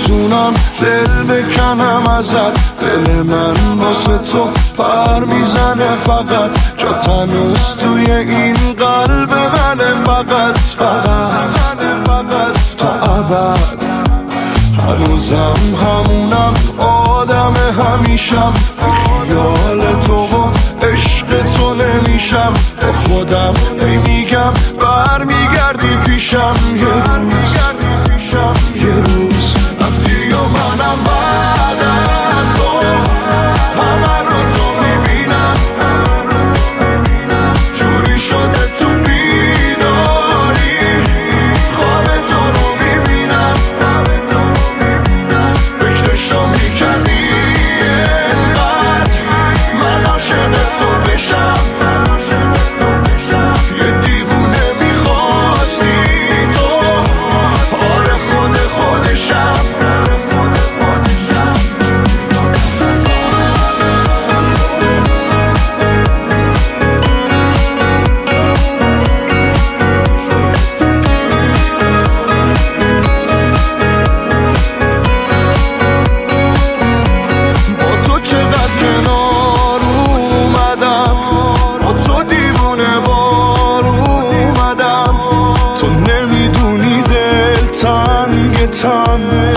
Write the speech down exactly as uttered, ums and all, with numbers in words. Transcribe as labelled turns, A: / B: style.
A: میتونم دل بکنم ازت. دل من واسه تو پر میزنه فقط، جا تنوز توی این قلب منه فقط فقط تا ابد. هنوزم همونم آدم همیشم، بی خیال تو و عشق تو نمیشم. با خودم ای میگم بر میگردی پیشم، یه روز یه روز رفتی و منم بعد از تو همه رو تو میبینم. جوری شده تو بیداری خواب تو رو میبینم. فکرشو میکنی اینقدر من عاشق تو بشم. یه دیوونه میخواستی تو، آره خود خودشم. Time